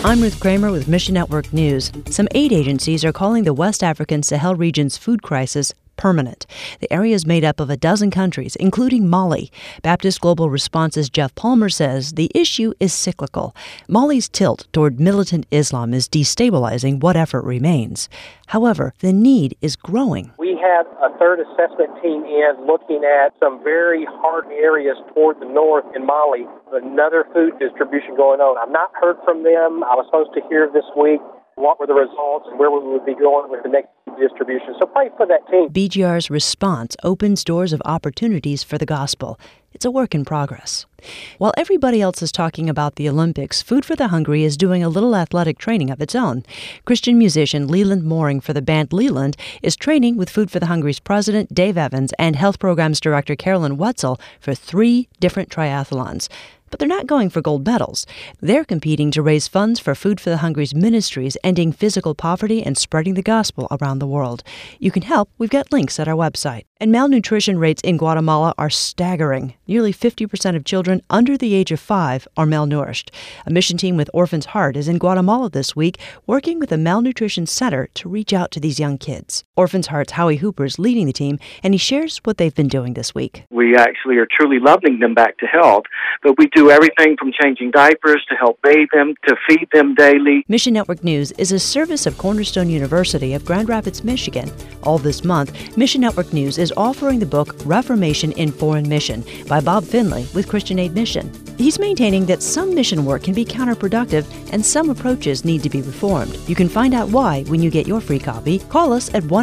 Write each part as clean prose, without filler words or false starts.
I'm Ruth Kramer with Mission Network News. Some aid agencies are calling the West African Sahel region's food crisis permanent. The area is made up of a dozen countries, including Mali. Baptist Global Response's Jeff Palmer says the issue is cyclical. Mali's tilt toward militant Islam is destabilizing what effort remains. However, the need is growing. We have a third assessment team in looking at some very hard areas toward the north in Mali. Another food distribution going on. I've not heard from them. I was supposed to hear this week what were the results and where we would be going with the next distribution. So pray for that team. BGR's response opens doors of opportunities for the gospel. It's a work in progress. While everybody else is talking about the Olympics, Food for the Hungry is doing a little athletic training of its own. Christian musician Leland Mooring for the band Leland is training with Food for the Hungry's president, Dave Evans, and Health Programs Director Carolyn Wetzel for 3 different triathlons. But they're not going for gold medals. They're competing to raise funds for Food for the Hungry's ministries ending physical poverty and spreading the gospel around the world. You can help. We've got links at our website. And malnutrition rates in Guatemala are staggering. Nearly 50% of children under the age of 5 are malnourished. A mission team with Orphans' Heart is in Guatemala this week, working with a malnutrition center to reach out to these young kids. Orphans' Heart's Howie Hooper is leading the team, and he shares what they've been doing this week. We actually are truly loving them back to health, but we do everything from changing diapers to help bathe them, to feed them daily. Mission Network News is a service of Cornerstone University of Grand Rapids, Michigan. All this month, Mission Network News is offering the book Reformation in Foreign Mission by Bob Finley with Christian Aid Mission. He's maintaining that some mission work can be counterproductive and some approaches need to be reformed. You can find out why when you get your free copy. Call us at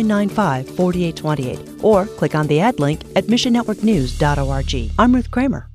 1-800-995-4828 or click on the ad link at missionnetworknews.org. I'm Ruth Kramer.